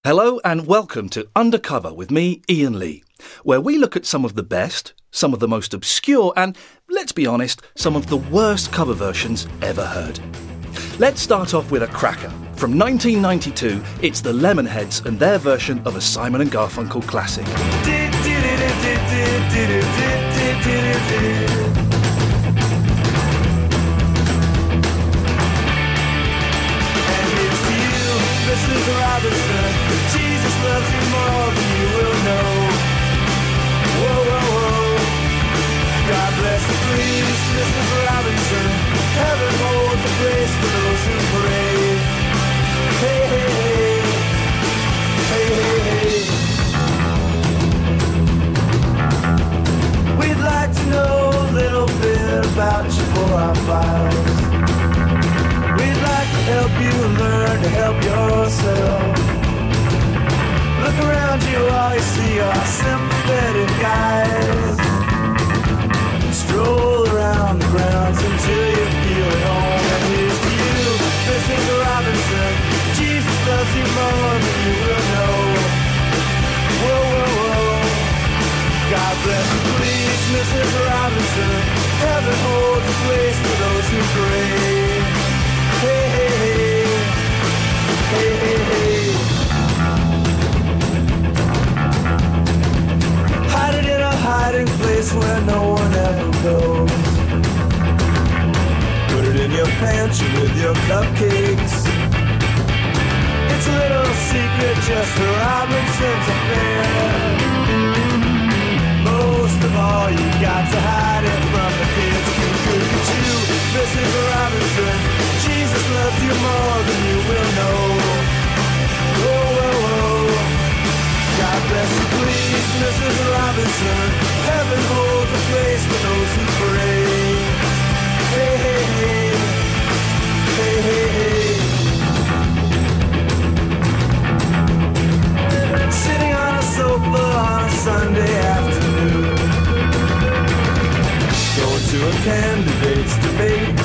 Hello and welcome to Undercover with me, Ian Lee, where we look at some of the best, some of the most obscure and, let's be honest, some of the worst cover versions ever heard. Let's start off with a cracker. From 1992, it's the Lemonheads and their version of a Simon & Garfunkel classic. Mrs. Robinson, Jesus loves you more than you will know. Whoa, whoa, whoa. God bless you, please, Mrs. Robinson. Heaven holds a place for those who pray. Hey, hey, hey. Hey, hey, hey. We'd like to know a little bit about you for our files. We'd like to help you learn to help yourself. Look around you, all you see are sympathetic guys. Stroll around the grounds until you feel at home. And here's to you, Mrs. Robinson. Jesus loves you more than you will know. Whoa, whoa, whoa. God bless you, please, Mrs. Robinson. Heaven holds a place for those who pray. Hey, hey, hey. Hey, hey, hey. Hide it in a hiding place where no one ever goes. Put it in your pantry with your cupcakes. It's a little secret just for Robinson's affair. Most of all, you got to hide it from the kids. Look at you, Mrs. Robinson. Jesus loves you more than you will know. Whoa, whoa, whoa. God bless you, please, Mrs. Robinson. Heaven holds a place for those who pray. Hey, hey, hey. Hey, hey, hey. Sitting on a sofa on a Sunday afternoon. Going to a candidate's debate.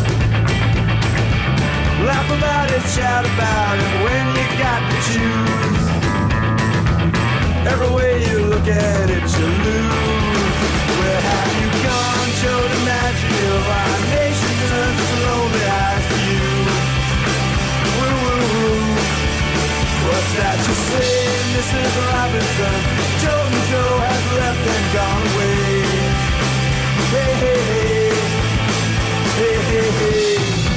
Laugh about it, shout about it when you got to choose. Every way you look at it, you lose. Where have you gone, Joe DiMaggio? Our nation turns its lonely eyes to you. Woo, woo, woo. What's that you say, Mrs. Robinson? Joe and Joe has left and gone away. Hey, hey, hey. Hey, hey, hey.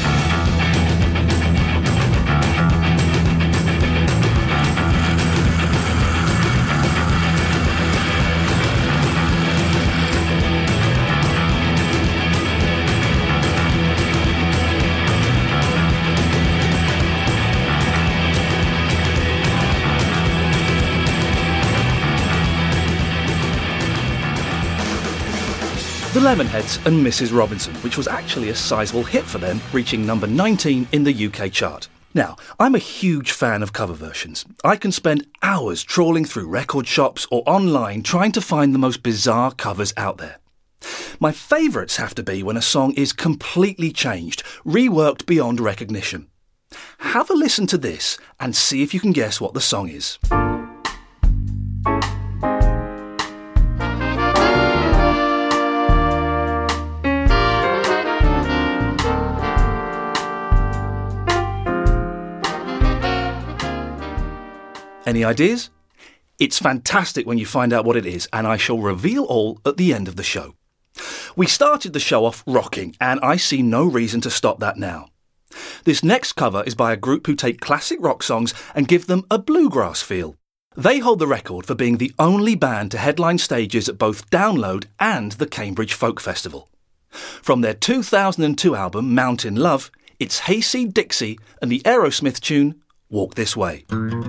The Lemonheads and Mrs. Robinson, which was actually a sizable hit for them, reaching number 19 in the UK chart. Now, I'm a huge fan of cover versions. I can spend hours trawling through record shops or online trying to find the most bizarre covers out there. My favourites have to be when a song is completely changed, reworked beyond recognition. Have a listen to this and see if you can guess what the song is. Any ideas? It's fantastic when you find out what it is, and I shall reveal all at the end of the show. We started the show off rocking, and I see no reason to stop that now. This next cover is by a group who take classic rock songs and give them a bluegrass feel. They hold the record for being the only band to headline stages at both Download and the Cambridge Folk Festival. From their 2002 album Mountain Love, it's Hayseed Dixie and the Aerosmith tune Walk This Way.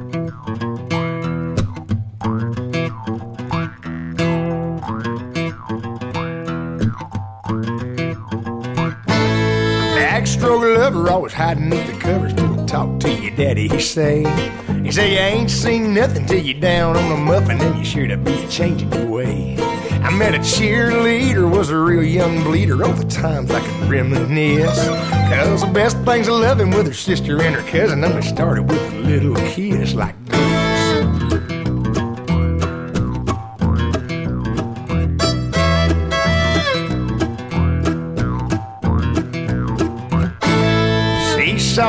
Backstroke lover, always hiding beneath the covers till I talk to your daddy, he say you ain't seen nothing till you're down on a muffin and you're sure to be changing your way. I met a cheerleader, was a real young bleeder, all the times I can reminisce. Cause the best things of loving with her sister and her cousin only started with a little kiss like this.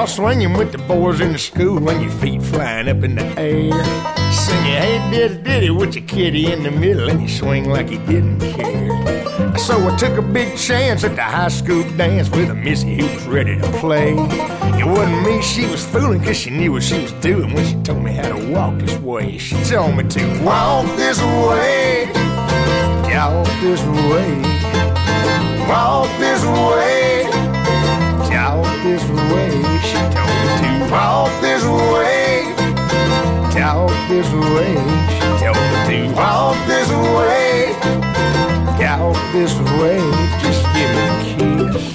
saw swinging with the boys in the school when your feet flying up in the air. Singing, hey, diddy, diddy, with your kitty in the middle, and you swing like you didn't care. So I took a big chance at the high school dance with a missy who was ready to play. It wasn't me she was fooling, cause she knew what she was doing when she told me how to walk this way. She told me to walk this way, walk this way, walk this way, walk this way. She told me to walk this way, walk this way. She told me to walk this way, walk this way. Just give me a kiss.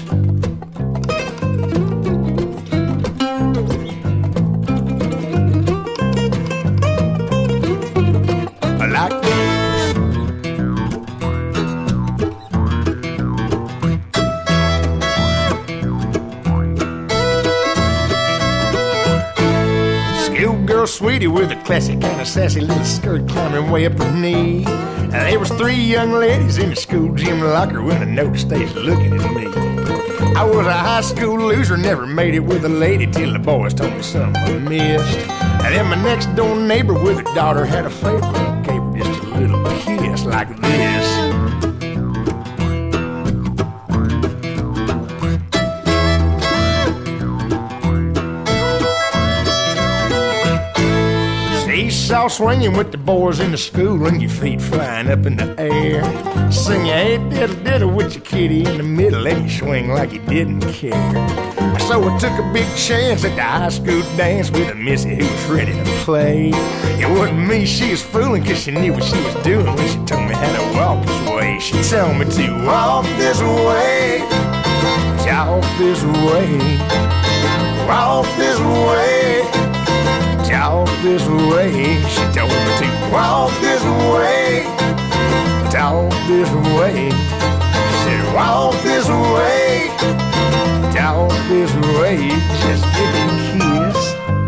Like this. Schoolgirl sweetie with a classy kind of sassy little skirt climbing way up her knee. There was 3 young ladies in the school gym locker when I noticed they was looking at me. I was a high school loser, never made it with a lady till the boys told me something I missed. And then my next door neighbor with her daughter had a favorite, gave her just a little kiss like this. Seesaw swinging with the boys in the school and your feet flying up in the air. Sing your hey diddle diddle with your kitty in the middle and you swing like you didn't care. So I took a big chance at the high school dance with a missy who was ready to play. It wasn't me she was fooling, cause she knew what she was doing when she told me how to walk this way. She told me to walk this way, walk this way, walk this way, walk this way. She told me to walk this way, walk this way. She said walk this way, walk this way. Just give me a kiss.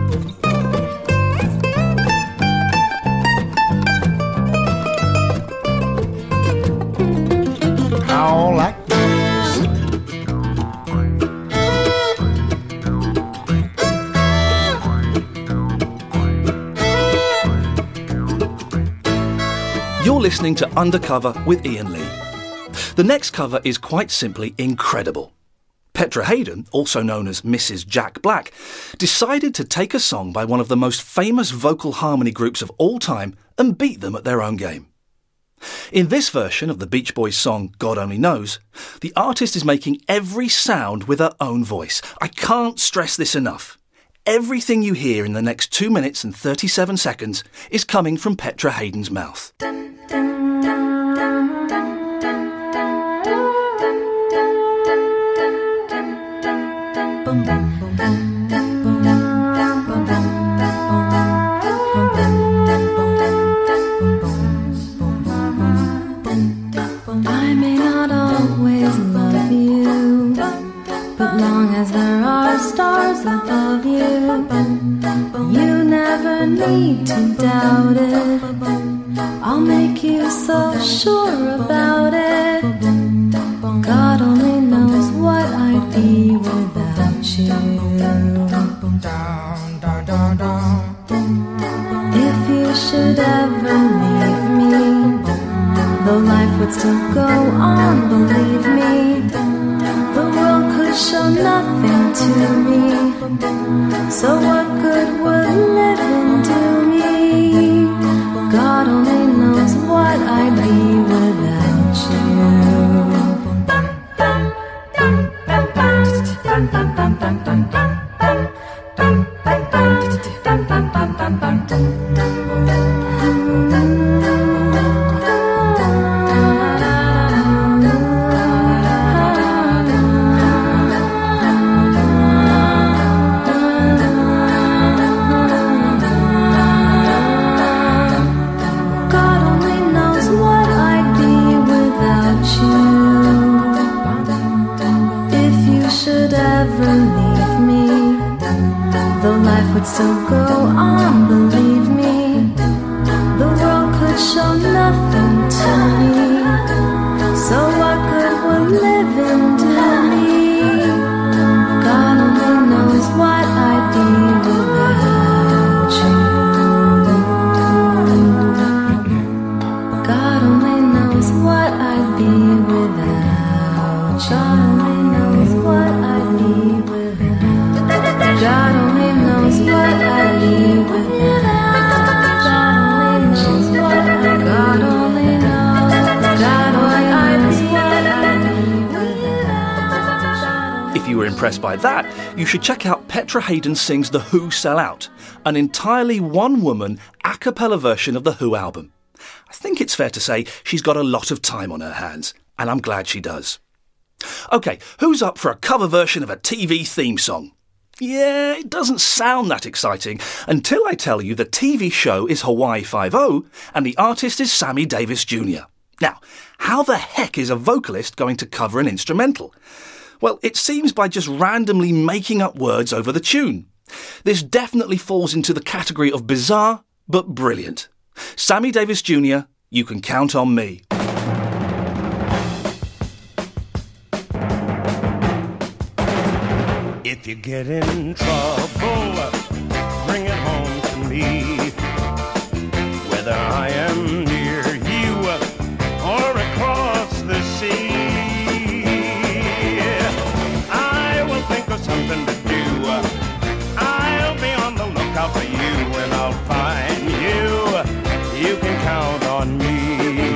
All like this. You're listening to Undercover with Ian Lee. The next cover is quite simply incredible. Petra Haden, also known as Mrs. Jack Black, decided to take a song by one of the most famous vocal harmony groups of all time and beat them at their own game. In this version of the Beach Boys song God Only Knows, the artist is making every sound with her own voice. I can't stress this enough. Everything you hear in the next 2 minutes and 37 seconds is coming from Petra Haden's mouth. I may not always love you, but long as there are stars above you, you never need to doubt it. I'll make you so sure about it. God only knows what I'd be without you. If you should ever leave me, though life would still go on, believe me, the world could show nothing to me. So what good would living do me? God only knows what I'd be without you. Would still go on, believe me, the world could show nothing to me. So what good would living do me? God only knows what impressed by that, you should check out Petra Haden Sings The Who Sell Out, an entirely one-woman a cappella version of the Who album. I think it's fair to say she's got a lot of time on her hands, and I'm glad she does. OK, who's up for a cover version of a TV theme song? Yeah, it doesn't sound that exciting until I tell you the TV show is Hawaii Five-0 and the artist is Sammy Davis Jr. Now, how the heck is a vocalist going to cover an instrumental? Well, it seems by just randomly making up words over the tune. This definitely falls into the category of bizarre, but brilliant. Sammy Davis Jr., you can count on me. If you get in trouble, bring it home to me. Whether I am near you or across the sea, I will think of something to do. I'll be on the lookout for you and I'll find you. You can count on me.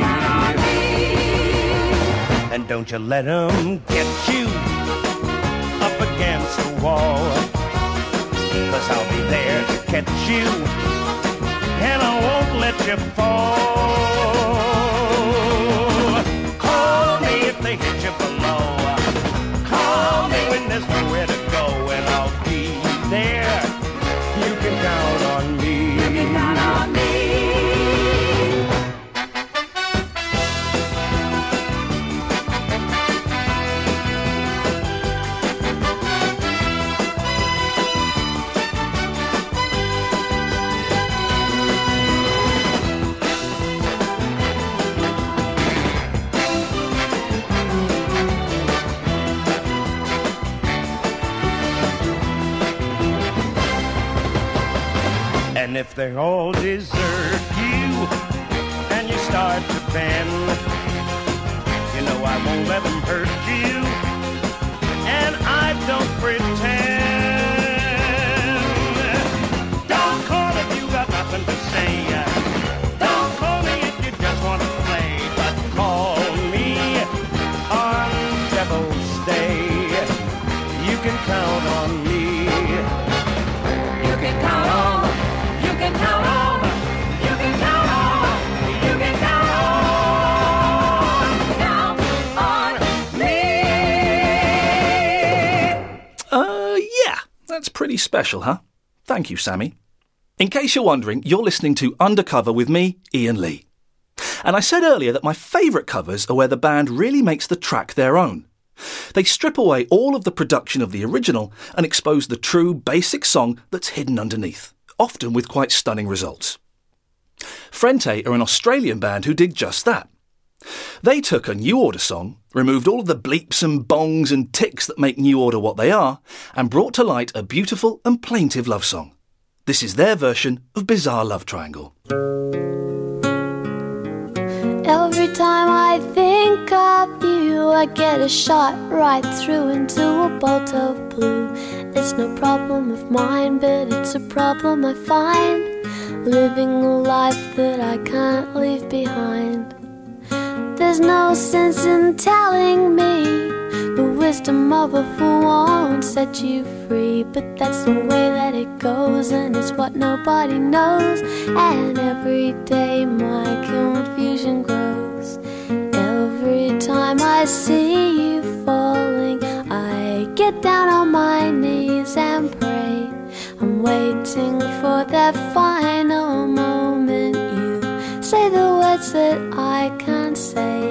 And don't you let 'em get you up against the wall, 'cause I'll be there to catch you and I won't let you fall. Call me if they hit you below. Call me when there's nowhere to go and I'll be there. You can count on me. You can count on me. And if they all desert you and you start to bend, you know I won't let them hurt you, and I don't pretend. Don't call if you got nothing to say. Don't call me if you just want to play, but call me on Devil's Day. You can count on me. You can count on. You can count on, you can count on, you can count on me. Yeah, that's pretty special, huh? Thank you, Sammy. In case you're wondering, you're listening to Undercover with me, Ian Lee. And I said earlier that my favourite covers are where the band really makes the track their own. They strip away all of the production of the original and expose the true, basic song that's hidden underneath, often with quite stunning results. Frente are an Australian band who did just that. They took a New Order song, removed all of the bleeps and bongs and ticks that make New Order what they are, and brought to light a beautiful and plaintive love song. This is their version of Bizarre Love Triangle. Every time I think of you, I get a shot right through into a bolt of blue. It's no problem of mine, but it's a problem I find, living a life that I can't leave behind. There's no sense in telling me the wisdom of a fool won't set you free, but that's the way that it goes, and it's what nobody knows. And every day my confusion grows. Every time I see you falling, I get down on my knees and pray. I'm waiting for that final moment you say the words that I can't say.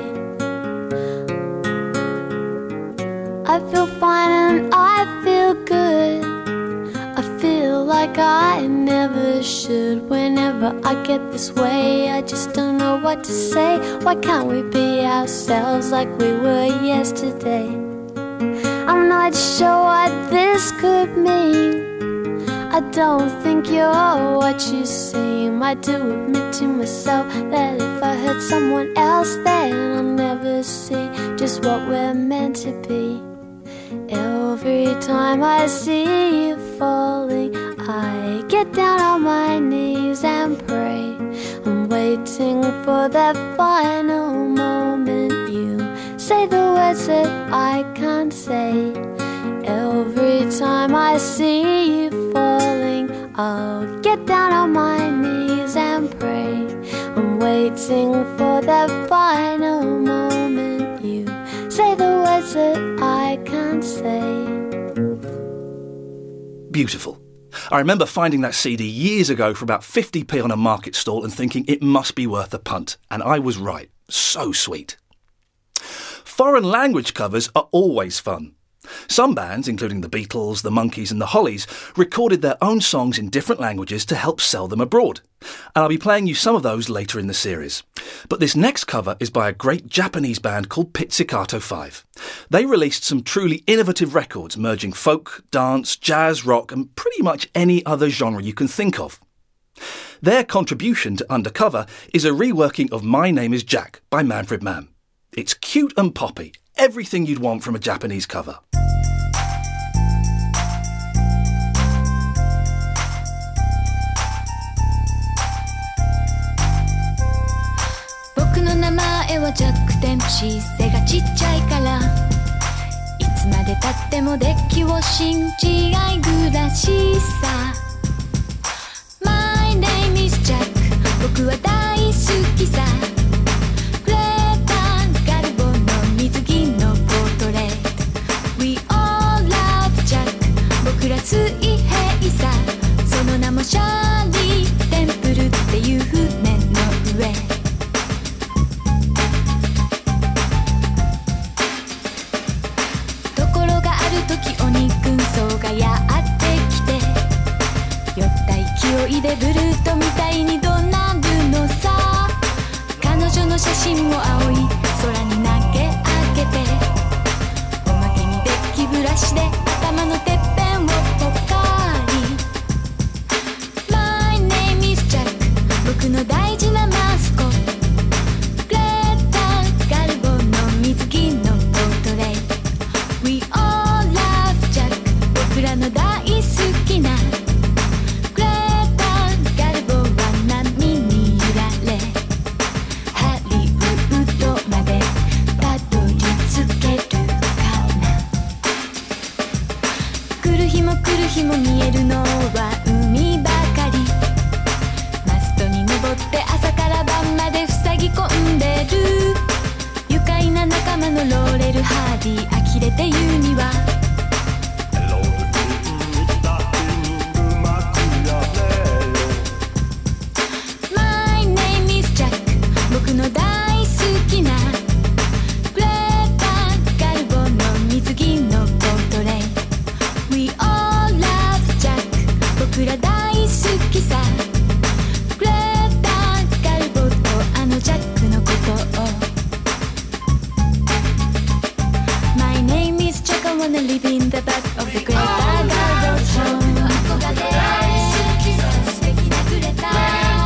I feel fine and I feel good. I feel like I never should. Whenever I get this way, I just don't know what to say. Why can't we be ourselves like we were yesterday? I'm not sure what this could mean. I don't think you're what you seem. I do admit to myself that if I hurt someone else, then I'll never see just what we're meant to be. Every time I see you falling, I get down on my knees and pray. I'm waiting for that final moment you say the words that I can't say. Every time I see you falling, I'll get down on my knees and pray. I'm waiting for that final moment. You say the words that I can't say. Beautiful. I remember finding that CD years ago for about 50p on a market stall and thinking it must be worth a punt. And I was right. So sweet. Foreign language covers are always fun. Some bands, including the Beatles, the Monkees and the Hollies, recorded their own songs in different languages to help sell them abroad. And I'll be playing you some of those later in the series. But this next cover is by a great Japanese band called Pizzicato 5. They released some truly innovative records merging folk, dance, jazz, rock and pretty much any other genre you can think of. Their contribution to Undercover is a reworking of My Name is Jack by Manfred Mann. It's cute and poppy, everything you'd want from a Japanese cover. 僕の名前はジャック・デンプシー、背がちっちゃいからいつまでたってもデッキを信じ合い暮らしさ。 My name is Jack、 僕は大好きさ。グレータ・ガルボの水着のポートレート We all love Jack、 僕ら水平さ。その名もシャーリー・テンプルっていう船の上。 お肉軍曹がやってきて酔った勢いでブルートみたいに怒鳴るのさ。彼女の写真を青い空に投げ上げておまけにデッキブラシで頭のてっぺんをポカリ。 My name is Jack、 僕の大事なマスコット。グレータ・ガルボの水着のポートレート We all僕らの大好きなグレータ・ガルボは波に揺られハリウッドまでたどり着けるかな。来る日も来る日も見えるのは海ばかり。マストに登って朝から晩まで塞ぎ込んでる愉快な仲間のローレルハーディー呆れて言うには僕の大好きなグレータ・ガルボの水着のポートレート We all love Jack、 僕ら大好きさ。グレータ・ガルボとあのジャックのことを My name is Jack、 I wanna live in the back of the Greta Garbo's home。 の憧れ素敵なグレタ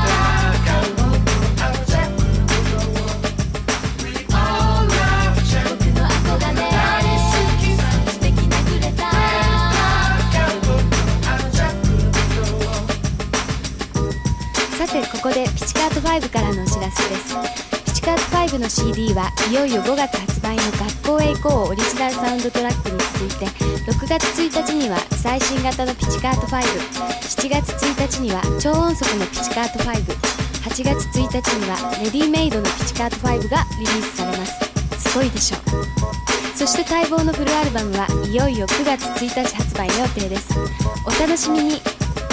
ここでピチカート5からのお知らせです。ピチカート5の CD はいよいよ5月発売の学校へ行こうオリジナルサウンドトラックに続いて6月1日には最新型のピチカート5、7月1日には超音速のピチカート5、8月1日にはレディメイドのピチカート5がリリースされます。すごいでしょ。そして待望のフルアルバムはいよいよ9月1日発売の予定です。お楽しみに。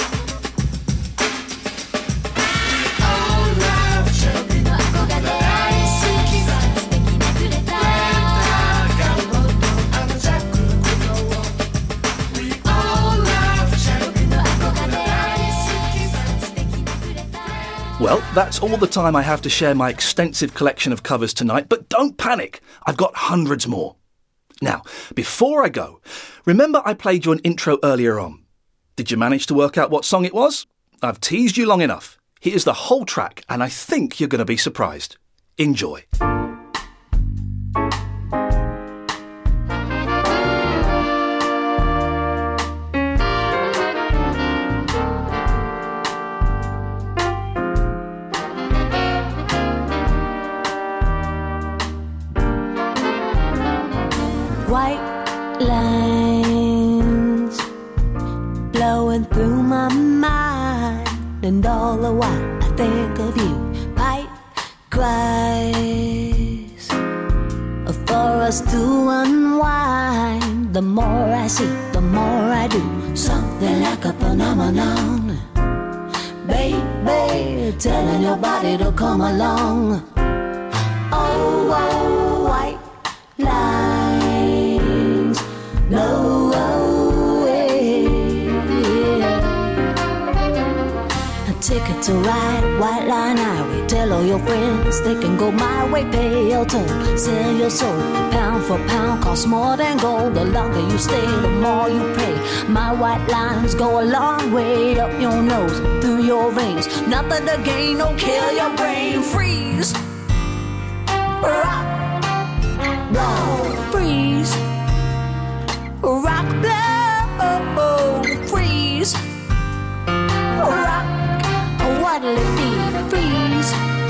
Well, that's all the time I have to share my extensive collection of covers tonight, but don't panic, I've got hundreds more. Now, before I go, remember I played you an intro earlier on. Did you manage to work out what song it was? I've teased you long enough. Here's the whole track, and I think you're going to be surprised. Enjoy. White lines and all the while I think of you. Pipe cries for us to unwind. The more I see, the more I do. Something like a phenomenon. Baby, telling your body to come along. Oh, oh, white lines, no way. A ticket to ride, white line highway. Tell all your friends they can go my way. Pay your toll, sell your soul. Pound for pound, costs more than gold. The longer you stay, the more you pay. My white lines go a long way up your nose, through your veins. Nothing to gain, no kill your brain. Freeze. Rock, blow, freeze. Rock, blow, freeze. Rock, what'll it be? Freeze.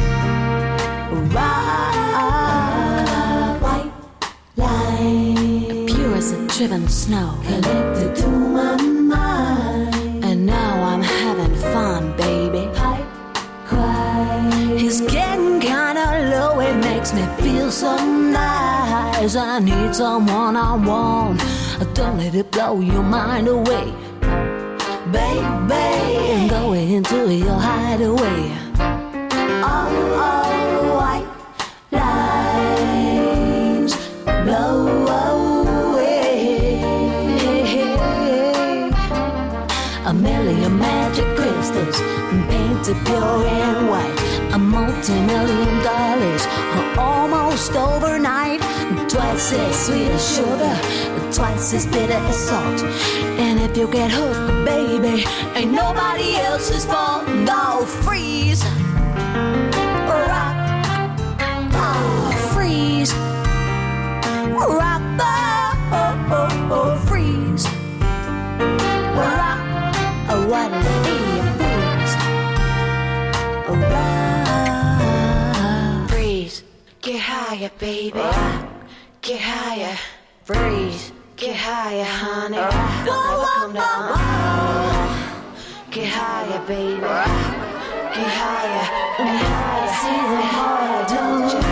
Rock, white line, pure as the driven snow, connected to my mind. And now I'm having fun, baby. Pipe cry. He's getting kinda low, it makes me feel so nice. I need someone I want. Don't let it blow your mind away, baby, and go into your hideaway. Oh, oh, white lines blow away. A million magic crystals painted pure and white. A multi-million dollars almost overnight. Twice as sweet as sugar, twice as bitter as salt. And if you get hooked, baby, ain't nobody else's fault. No, freeze. Rock, oh, freeze. Rock, oh, freeze. Rock, oh, what a freeze. Rock, freeze. Get higher, baby. Get higher, freeze. Get higher, honey. Don't ever come down. Get higher, baby. Get higher. See the more I do.